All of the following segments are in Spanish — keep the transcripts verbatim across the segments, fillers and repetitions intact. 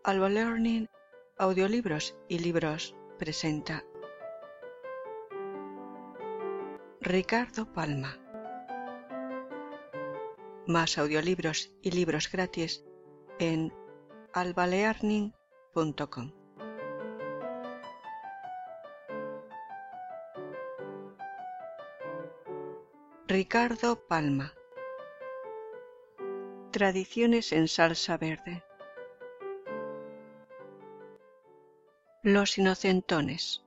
Alba Learning, audiolibros y libros presenta Ricardo Palma. Más audiolibros y libros gratis en alba learning punto com. Ricardo Palma. Tradiciones en salsa verde. Los inocentones.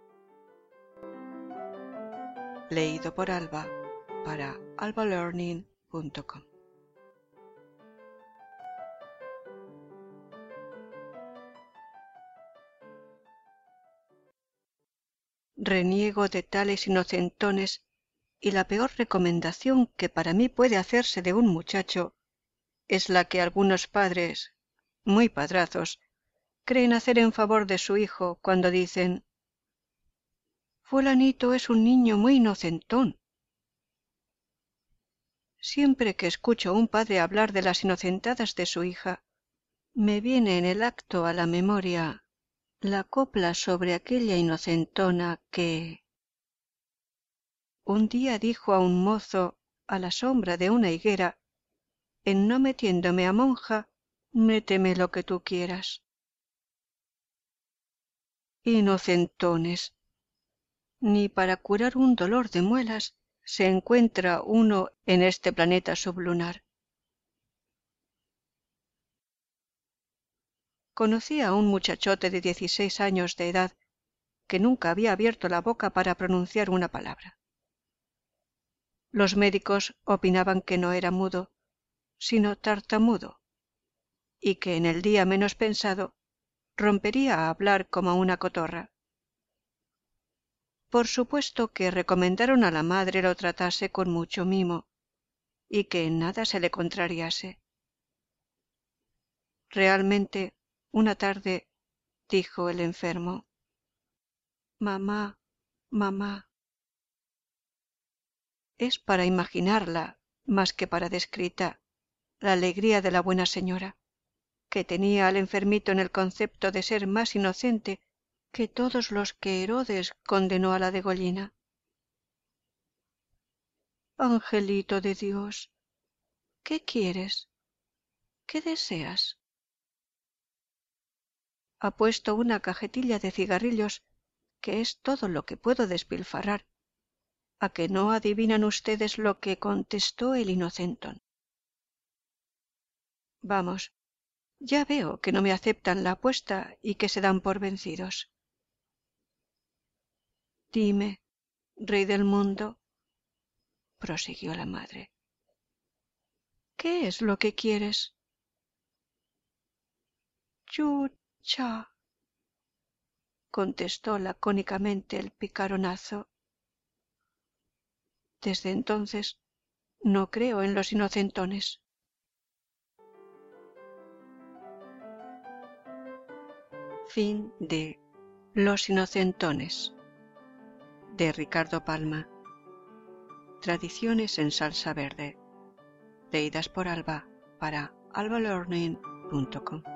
Leído por Alba para alba learning punto com. Reniego de tales inocentones, y la peor recomendación que para mí puede hacerse de un muchacho es la que algunos padres, muy padrazos, creen hacer en favor de su hijo cuando dicen: «Fulanito es un niño muy inocentón». Siempre que escucho a un padre hablar de las inocentadas de su hija, me viene en el acto a la memoria la copla sobre aquella inocentona que un día dijo a un mozo a la sombra de una higuera: «En no metiéndome a monja, méteme lo que tú quieras». Inocentones. Ni para curar un dolor de muelas se encuentra uno en este planeta sublunar. Conocí a un muchachote de dieciséis años de edad que nunca había abierto la boca para pronunciar una palabra. Los médicos opinaban que no era mudo, sino tartamudo, y que en el día menos pensado rompería a hablar como una cotorra. Por supuesto que recomendaron a la madre lo tratase con mucho mimo, y que en nada se le contrariase. Realmente, una tarde, dijo el enfermo: «Mamá, mamá». Es para imaginarla, más que para descrita, la alegría de la buena señora, que tenía al enfermito en el concepto de ser más inocente que todos los que Herodes condenó a la degollina. «Angelito de Dios, ¿qué quieres? ¿Qué deseas?» Ha puesto una cajetilla de cigarrillos, que es todo lo que puedo despilfarrar. ¿A que no adivinan ustedes lo que contestó el inocentón? Vamos, ya veo que no me aceptan la apuesta y que se dan por vencidos. «Dime, rey del mundo», prosiguió la madre, «¿qué es lo que quieres?» «Chucha», contestó lacónicamente el picaronazo. Desde entonces no creo en los inocentones. Fin de Los inocentones, de Ricardo Palma. Tradiciones en salsa verde, leídas por Alba para alba learning punto com.